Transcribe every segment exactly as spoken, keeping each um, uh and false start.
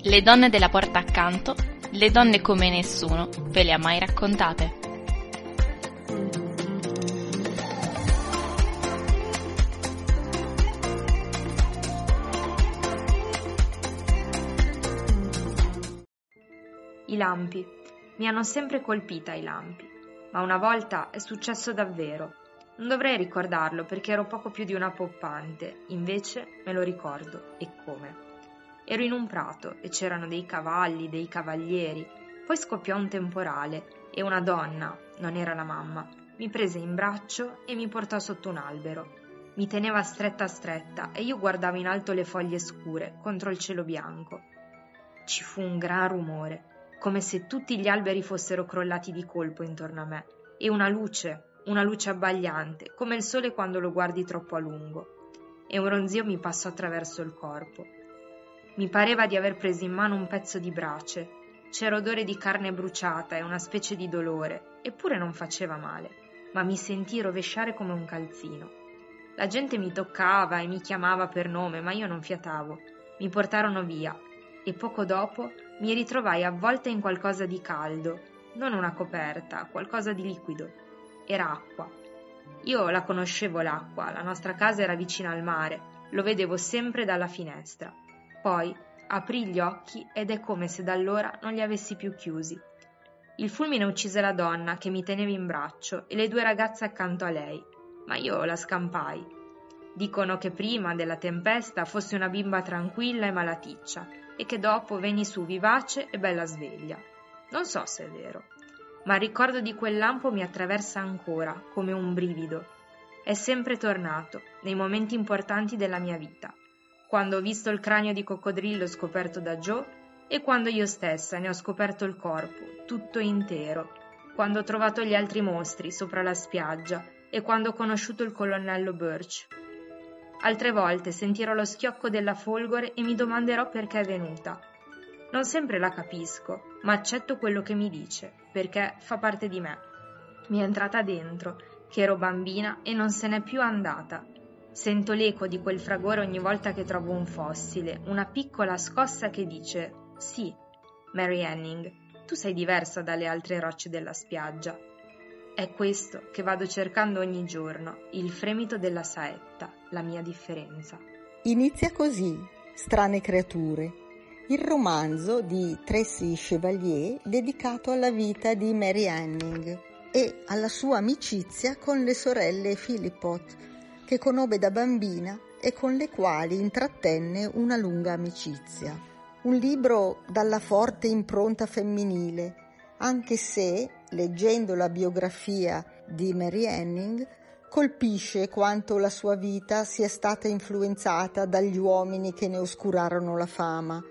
Le donne della porta accanto, le donne come nessuno, ve le ha mai raccontate? I lampi. Mi hanno sempre colpita i lampi, ma una volta è successo davvero. Non dovrei ricordarlo perché ero poco più di una poppante, invece me lo ricordo, e come. Ero in un prato e c'erano dei cavalli, dei cavalieri, poi scoppiò un temporale e una donna, non era la mamma, mi prese in braccio e mi portò sotto un albero. Mi teneva stretta stretta e io guardavo in alto le foglie scure contro il cielo bianco. Ci fu un gran rumore, come se tutti gli alberi fossero crollati di colpo intorno a me, e una luce, una luce abbagliante, come il sole quando lo guardi troppo a lungo, e un ronzio mi passò attraverso il corpo. Mi pareva di aver preso in mano un pezzo di brace, c'era odore di carne bruciata e una specie di dolore, eppure non faceva male, ma mi sentii rovesciare come un calzino. La gente mi toccava e mi chiamava per nome, ma io non fiatavo. Mi portarono via, e poco dopo mi ritrovai avvolta in qualcosa di caldo, non una coperta, qualcosa di liquido. Era acqua. Io la conoscevo l'acqua, la nostra casa era vicina al mare, lo vedevo sempre dalla finestra. Poi aprì gli occhi ed è come se da allora non li avessi più chiusi. Il fulmine uccise la donna che mi teneva in braccio e le due ragazze accanto a lei, ma io la scampai. Dicono che prima della tempesta fossi una bimba tranquilla e malaticcia e che dopo venni su vivace e bella sveglia. Non so se è vero, ma il ricordo di quel lampo mi attraversa ancora come un brivido. È sempre tornato nei momenti importanti della mia vita, quando ho visto il cranio di coccodrillo scoperto da Joe e quando io stessa ne ho scoperto il corpo, tutto intero, quando ho trovato gli altri mostri sopra la spiaggia e quando ho conosciuto il colonnello Birch. Altre volte sentirò lo schiocco della folgore e mi domanderò perché è venuta. Non sempre la capisco, ma accetto quello che mi dice, perché fa parte di me. Mi è entrata dentro, che ero bambina e non se n'è più andata. Sento l'eco di quel fragore ogni volta che trovo un fossile, una piccola scossa che dice «Sì, Mary Anning, tu sei diversa dalle altre rocce della spiaggia». È questo che vado cercando ogni giorno, il fremito della saetta, la mia differenza. Inizia così, Strane creature, il romanzo di Tracy Chevalier dedicato alla vita di Mary Anning e alla sua amicizia con le sorelle Phillipot, che conobbe da bambina e con le quali intrattenne una lunga amicizia. Un libro dalla forte impronta femminile, anche se, leggendo la biografia di Mary Anning, colpisce quanto la sua vita sia stata influenzata dagli uomini che ne oscurarono la fama,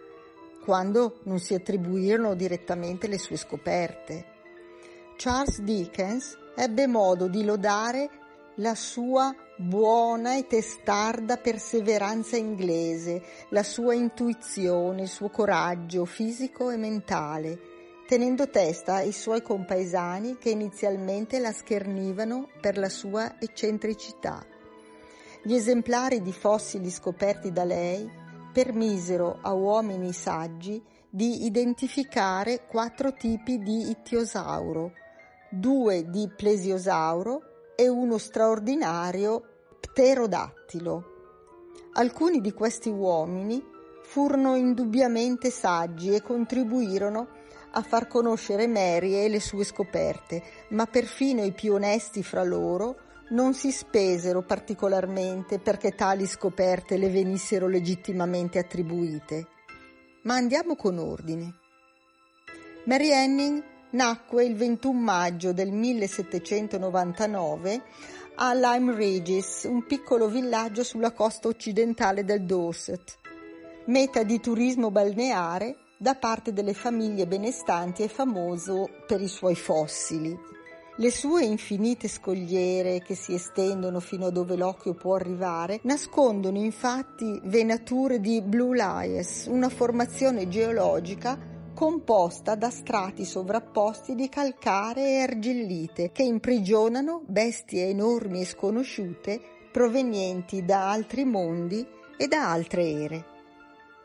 quando non si attribuirono direttamente le sue scoperte. Charles Dickens ebbe modo di lodare la sua buona e testarda perseveranza inglese, la sua intuizione, il suo coraggio fisico e mentale, tenendo testa ai suoi compaesani che inizialmente la schernivano per la sua eccentricità. Gli esemplari di fossili scoperti da lei permisero a uomini saggi di identificare quattro tipi di ittiosauro, due di plesiosauro e uno straordinario pterodattilo. Alcuni di questi uomini furono indubbiamente saggi e contribuirono a far conoscere Mary e le sue scoperte, ma perfino i più onesti fra loro non si spesero particolarmente perché tali scoperte le venissero legittimamente attribuite. Ma andiamo con ordine. Mary Anning nacque il ventuno maggio del millesettecentonovantanove a Lyme Regis, un piccolo villaggio sulla costa occidentale del Dorset, meta di turismo balneare da parte delle famiglie benestanti e famoso per i suoi fossili. Le sue infinite scogliere, che si estendono fino a dove l'occhio può arrivare, nascondono infatti venature di blue lias, una formazione geologica composta da strati sovrapposti di calcare e argillite che imprigionano bestie enormi e sconosciute provenienti da altri mondi e da altre ere.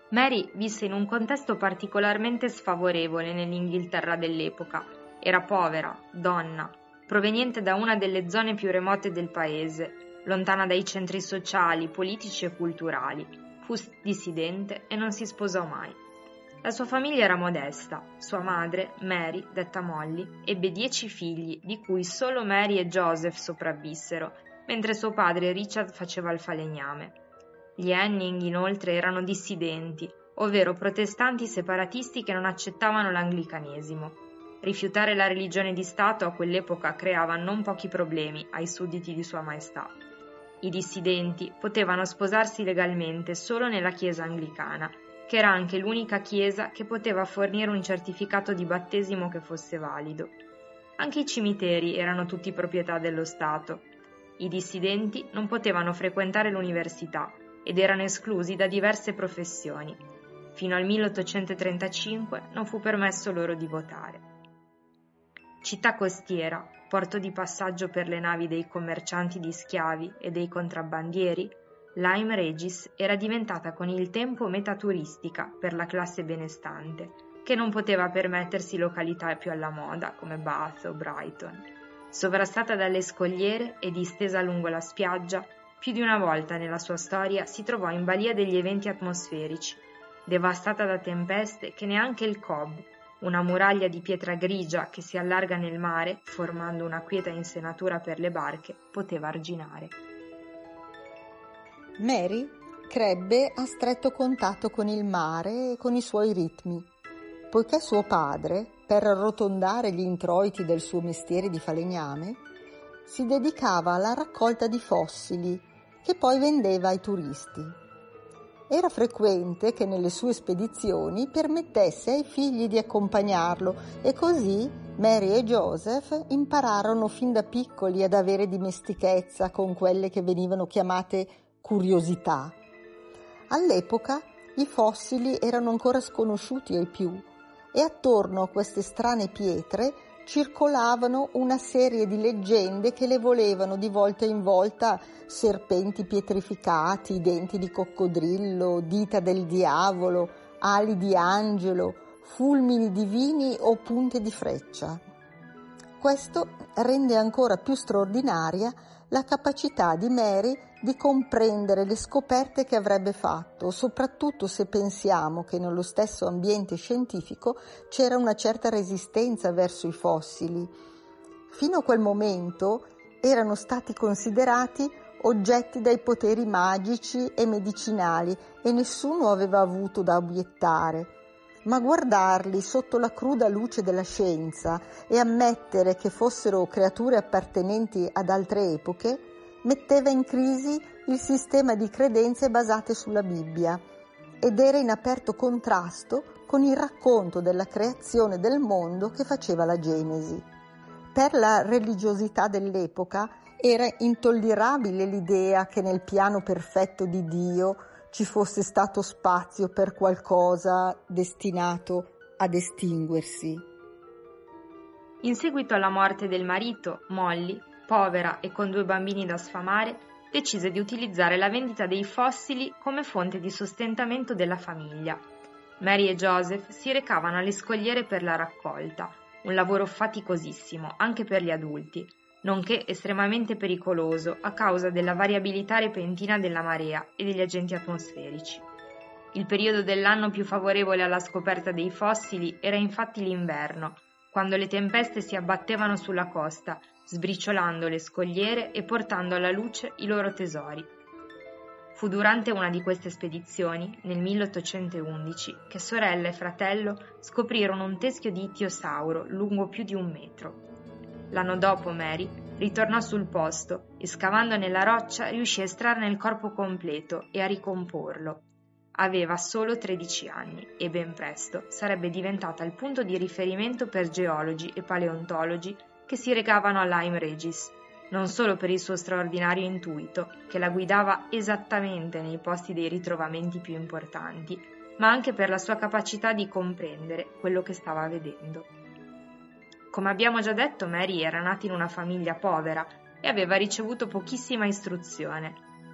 Mary visse in un contesto particolarmente sfavorevole nell'Inghilterra dell'epoca. Era povera, donna, proveniente da una delle zone più remote del paese, lontana dai centri sociali, politici e culturali. Fu dissidente e non si sposò mai. La sua famiglia era modesta. Sua madre, Mary, detta Molly, ebbe dieci figli, di cui solo Mary e Joseph sopravvissero, mentre suo padre Richard faceva il falegname. Gli Henning, inoltre, erano dissidenti, ovvero protestanti separatisti che non accettavano l'anglicanesimo. Rifiutare la religione di Stato a quell'epoca creava non pochi problemi ai sudditi di Sua Maestà. I dissidenti potevano sposarsi legalmente solo nella chiesa anglicana, che era anche l'unica chiesa che poteva fornire un certificato di battesimo che fosse valido. Anche i cimiteri erano tutti proprietà dello Stato. I dissidenti non potevano frequentare l'università ed erano esclusi da diverse professioni. Fino al milleottocentotrentacinque non fu permesso loro di votare. Città costiera, porto di passaggio per le navi dei commercianti di schiavi e dei contrabbandieri, Lyme Regis era diventata con il tempo meta turistica per la classe benestante, che non poteva permettersi località più alla moda come Bath o Brighton. Sovrastata dalle scogliere e distesa lungo la spiaggia, più di una volta nella sua storia si trovò in balia degli eventi atmosferici, devastata da tempeste che neanche il Cobb, una muraglia di pietra grigia che si allarga nel mare, formando una quieta insenatura per le barche, poteva arginare. Mary crebbe a stretto contatto con il mare e con i suoi ritmi, poiché suo padre, per arrotondare gli introiti del suo mestiere di falegname, si dedicava alla raccolta di fossili che poi vendeva ai turisti. Era frequente che nelle sue spedizioni permettesse ai figli di accompagnarlo e così Mary e Joseph impararono fin da piccoli ad avere dimestichezza con quelle che venivano chiamate curiosità. All'epoca i fossili erano ancora sconosciuti ai più e attorno a queste strane pietre circolavano una serie di leggende che le volevano di volta in volta serpenti pietrificati, denti di coccodrillo, dita del diavolo, ali di angelo, fulmini divini o punte di freccia. Questo rende ancora più straordinaria la capacità di Mary di comprendere le scoperte che avrebbe fatto, soprattutto se pensiamo che nello stesso ambiente scientifico c'era una certa resistenza verso i fossili. Fino a quel momento erano stati considerati oggetti dai poteri magici e medicinali e nessuno aveva avuto da obiettare. Ma guardarli sotto la cruda luce della scienza e ammettere che fossero creature appartenenti ad altre epoche metteva in crisi il sistema di credenze basate sulla Bibbia ed era in aperto contrasto con il racconto della creazione del mondo che faceva la Genesi. Per la religiosità dell'epoca era intollerabile l'idea che nel piano perfetto di Dio ci fosse stato spazio per qualcosa destinato ad estinguersi. In seguito alla morte del marito, Molly, povera e con due bambini da sfamare, decise di utilizzare la vendita dei fossili come fonte di sostentamento della famiglia. Mary e Joseph si recavano alle scogliere per la raccolta, un lavoro faticosissimo anche per gli adulti, nonché estremamente pericoloso a causa della variabilità repentina della marea e degli agenti atmosferici. Il periodo dell'anno più favorevole alla scoperta dei fossili era infatti l'inverno, quando le tempeste si abbattevano sulla costa, sbriciolando le scogliere e portando alla luce i loro tesori. Fu durante una di queste spedizioni, nel milleottocentoundici, che sorella e fratello scoprirono un teschio di ittiosauro lungo più di un metro. L'anno dopo Mary ritornò sul posto e scavando nella roccia riuscì a estrarne il corpo completo e a ricomporlo. Aveva solo tredici anni e ben presto sarebbe diventata il punto di riferimento per geologi e paleontologi che si recavano a Lyme Regis, non solo per il suo straordinario intuito, che la guidava esattamente nei posti dei ritrovamenti più importanti, ma anche per la sua capacità di comprendere quello che stava vedendo. Come abbiamo già detto, Mary era nata in una famiglia povera e aveva ricevuto pochissima istruzione.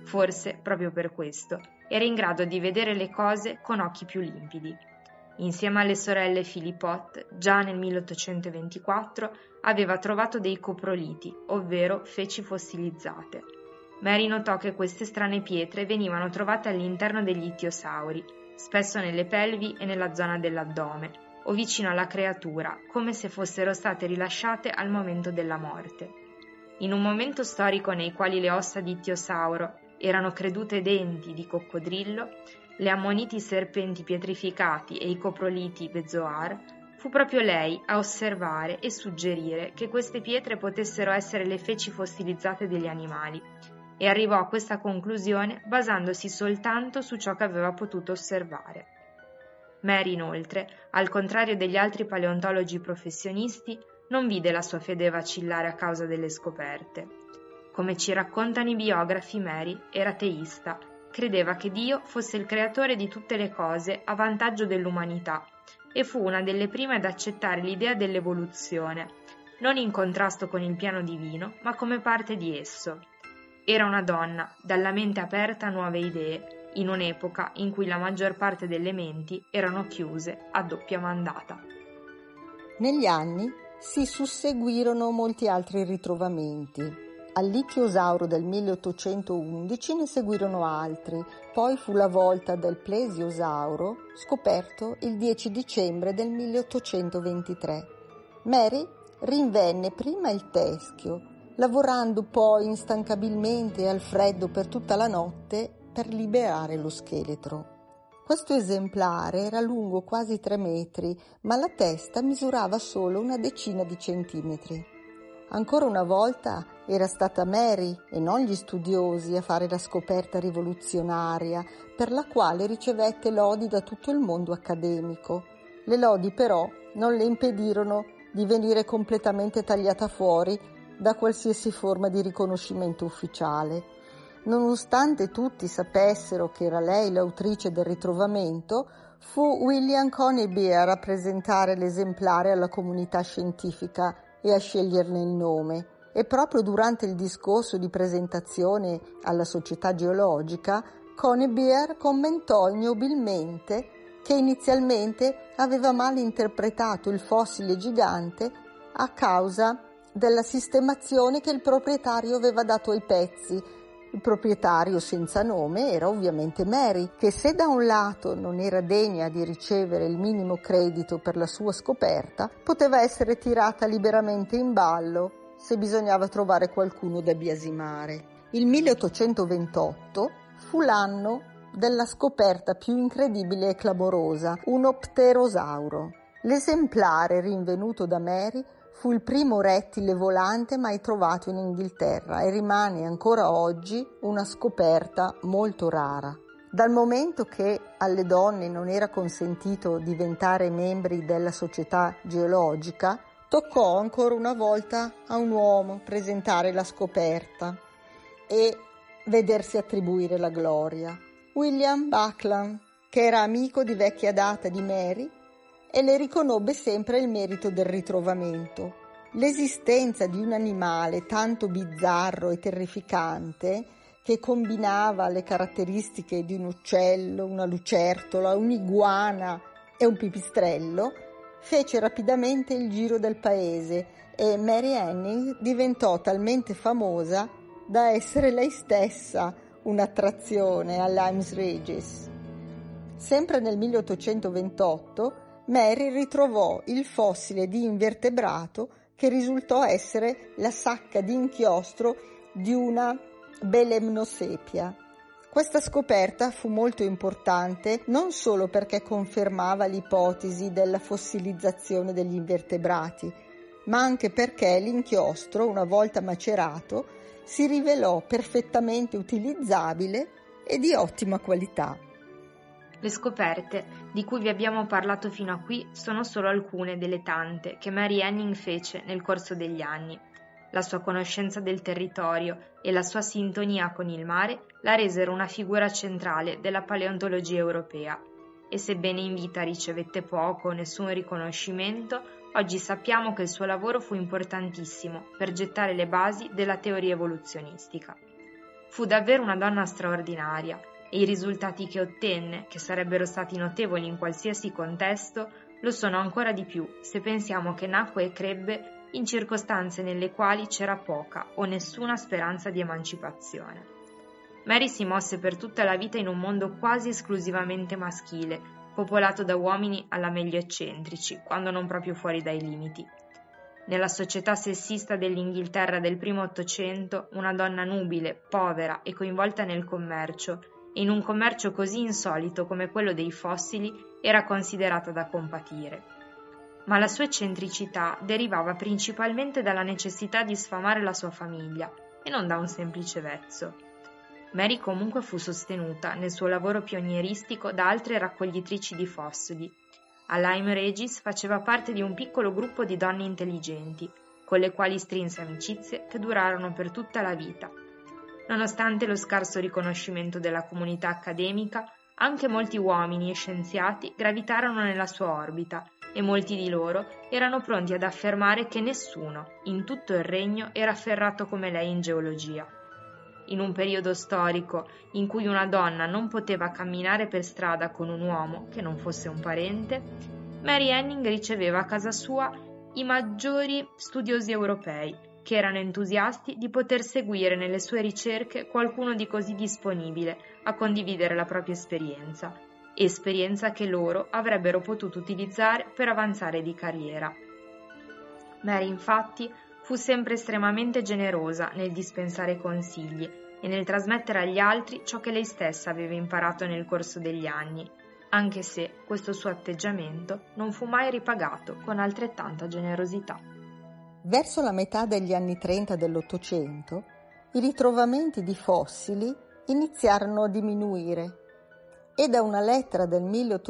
Forse, proprio per questo, era in grado di vedere le cose con occhi più limpidi. Insieme alle sorelle Philippot, già nel milleottocentoventiquattro aveva trovato dei coproliti, ovvero feci fossilizzate. Mary notò che queste strane pietre venivano trovate all'interno degli ittiosauri, spesso nelle pelvi e nella zona dell'addome, o vicino alla creatura, come se fossero state rilasciate al momento della morte. In un momento storico nei quali le ossa di ittiosauro erano credute denti di coccodrillo, le ammoniti serpenti pietrificati e i coproliti bezoar, fu proprio lei a osservare e suggerire che queste pietre potessero essere le feci fossilizzate degli animali, e arrivò a questa conclusione basandosi soltanto su ciò che aveva potuto osservare. Mary, inoltre, al contrario degli altri paleontologi professionisti, non vide la sua fede vacillare a causa delle scoperte. Come ci raccontano i biografi, Mary era teista, credeva che Dio fosse il creatore di tutte le cose a vantaggio dell'umanità e fu una delle prime ad accettare l'idea dell'evoluzione, non in contrasto con il piano divino, ma come parte di esso. Era una donna dalla mente aperta a nuove idee, in un'epoca in cui la maggior parte delle menti erano chiuse a doppia mandata. Negli anni si susseguirono molti altri ritrovamenti. All'Ittiosauro del milleottocentoundici ne seguirono altri, poi fu la volta del Plesiosauro, scoperto il dieci dicembre del milleottocentoventitré. Mary rinvenne prima il teschio, lavorando poi instancabilmente al freddo per tutta la notte per liberare lo scheletro. Questo esemplare era lungo quasi tre metri, ma la testa misurava solo una decina di centimetri. Ancora una volta era stata Mary e non gli studiosi a fare la scoperta rivoluzionaria, per la quale ricevette lodi da tutto il mondo accademico. Le lodi però non le impedirono di venire completamente tagliata fuori da qualsiasi forma di riconoscimento ufficiale. Nonostante tutti sapessero che era lei l'autrice del ritrovamento, fu William Conybeare a presentare l'esemplare alla comunità scientifica e a sceglierne il nome. E proprio durante il discorso di presentazione alla Società Geologica, Conybeare commentò ignobilmente che inizialmente aveva mal interpretato il fossile gigante a causa della sistemazione che il proprietario aveva dato ai pezzi. Il proprietario senza nome era ovviamente Mary, che se da un lato non era degna di ricevere il minimo credito per la sua scoperta, poteva essere tirata liberamente in ballo se bisognava trovare qualcuno da biasimare. Il milleottocentoventotto fu l'anno della scoperta più incredibile e clamorosa, un pterosauro. L'esemplare rinvenuto da Mary fu il primo rettile volante mai trovato in Inghilterra e rimane ancora oggi una scoperta molto rara. Dal momento che alle donne non era consentito diventare membri della Società Geologica, toccò ancora una volta a un uomo presentare la scoperta e vedersi attribuire la gloria. William Buckland, che era amico di vecchia data di Mary, e le riconobbe sempre il merito del ritrovamento. L'esistenza di un animale tanto bizzarro e terrificante, che combinava le caratteristiche di un uccello, una lucertola, un'iguana e un pipistrello, fece rapidamente il giro del paese e Mary Anning diventò talmente famosa da essere lei stessa un'attrazione all'Ames Regis. Sempre nel milleottocentoventotto Mary ritrovò il fossile di invertebrato che risultò essere la sacca di inchiostro di una Belemnosepia. Questa scoperta fu molto importante non solo perché confermava l'ipotesi della fossilizzazione degli invertebrati, ma anche perché l'inchiostro, una volta macerato, si rivelò perfettamente utilizzabile e di ottima qualità. Le scoperte di cui vi abbiamo parlato fino a qui sono solo alcune delle tante che Mary Anning fece nel corso degli anni. La sua conoscenza del territorio e la sua sintonia con il mare la resero una figura centrale della paleontologia europea e sebbene in vita ricevette poco o nessun riconoscimento, oggi sappiamo che il suo lavoro fu importantissimo per gettare le basi della teoria evoluzionistica. Fu davvero una donna straordinaria e i risultati che ottenne, che sarebbero stati notevoli in qualsiasi contesto, lo sono ancora di più se pensiamo che nacque e crebbe in circostanze nelle quali c'era poca o nessuna speranza di emancipazione. Mary si mosse per tutta la vita in un mondo quasi esclusivamente maschile, popolato da uomini alla meglio eccentrici, quando non proprio fuori dai limiti. Nella società sessista dell'Inghilterra del primo Ottocento, una donna nubile, povera e coinvolta nel commercio, e in un commercio così insolito come quello dei fossili, era considerata da compatire. Ma la sua eccentricità derivava principalmente dalla necessità di sfamare la sua famiglia e non da un semplice vezzo. Mary comunque fu sostenuta nel suo lavoro pionieristico da altre raccoglitrici di fossili. A Lyme Regis faceva parte di un piccolo gruppo di donne intelligenti, con le quali strinse amicizie che durarono per tutta la vita. Nonostante lo scarso riconoscimento della comunità accademica, anche molti uomini e scienziati gravitarono nella sua orbita e molti di loro erano pronti ad affermare che nessuno, in tutto il regno, era afferrato come lei in geologia. In un periodo storico in cui una donna non poteva camminare per strada con un uomo che non fosse un parente, Mary Anning riceveva a casa sua i maggiori studiosi europei, che erano entusiasti di poter seguire nelle sue ricerche qualcuno di così disponibile a condividere la propria esperienza, esperienza che loro avrebbero potuto utilizzare per avanzare di carriera. Mary, infatti, fu sempre estremamente generosa nel dispensare consigli e nel trasmettere agli altri ciò che lei stessa aveva imparato nel corso degli anni, anche se questo suo atteggiamento non fu mai ripagato con altrettanta generosità. Verso la metà degli anni trenta dell'Ottocento, i ritrovamenti di fossili iniziarono a diminuire e da una lettera del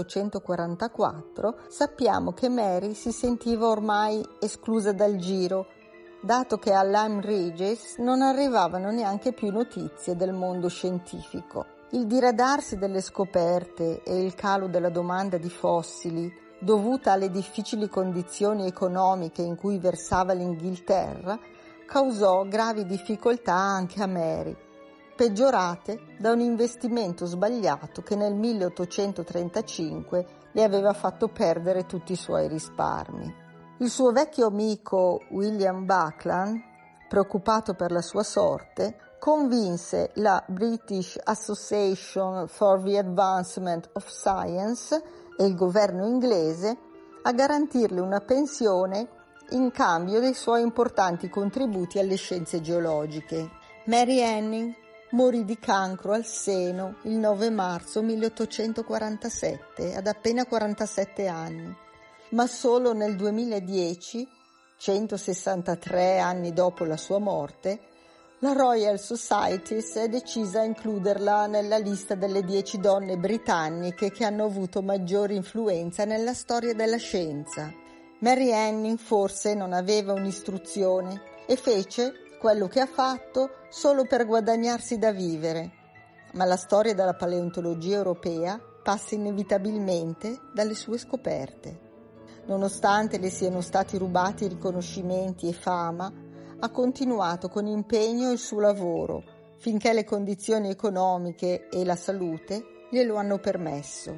milleottocentoquarantaquattro sappiamo che Mary si sentiva ormai esclusa dal giro, dato che a Lyme Regis non arrivavano neanche più notizie del mondo scientifico. Il diradarsi delle scoperte e il calo della domanda di fossili, dovuta alle difficili condizioni economiche in cui versava l'Inghilterra, causò gravi difficoltà anche a Mary, peggiorate da un investimento sbagliato che nel milleottocentotrentacinque le aveva fatto perdere tutti i suoi risparmi. Il suo vecchio amico William Buckland, preoccupato per la sua sorte, convinse la British Association for the Advancement of Science e il governo inglese a garantirle una pensione in cambio dei suoi importanti contributi alle scienze geologiche. Mary Anning morì di cancro al seno il nove marzo milleottocentoquarantasette, ad appena quarantasette anni, ma solo nel duemiladieci, centosessantatré anni dopo la sua morte, la Royal Society è decisa a includerla nella lista delle dieci donne britanniche che hanno avuto maggiore influenza nella storia della scienza. Mary Anning forse non aveva un'istruzione e fece quello che ha fatto solo per guadagnarsi da vivere, ma la storia della paleontologia europea passa inevitabilmente dalle sue scoperte. Nonostante le siano stati rubati riconoscimenti e fama, ha continuato con impegno il suo lavoro finché le condizioni economiche e la salute glielo hanno permesso.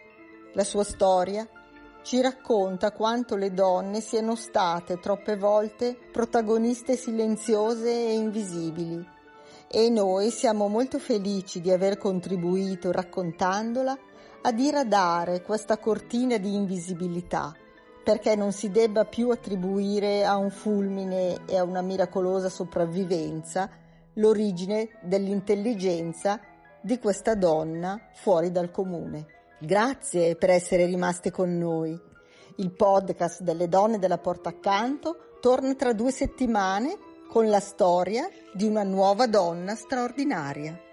La sua storia ci racconta quanto le donne siano state troppe volte protagoniste silenziose e invisibili, e noi siamo molto felici di aver contribuito, raccontandola, a diradare questa cortina di invisibilità, perché non si debba più attribuire a un fulmine e a una miracolosa sopravvivenza l'origine dell'intelligenza di questa donna fuori dal comune. Grazie per essere rimaste con noi. Il podcast delle donne della porta accanto torna tra due settimane con la storia di una nuova donna straordinaria.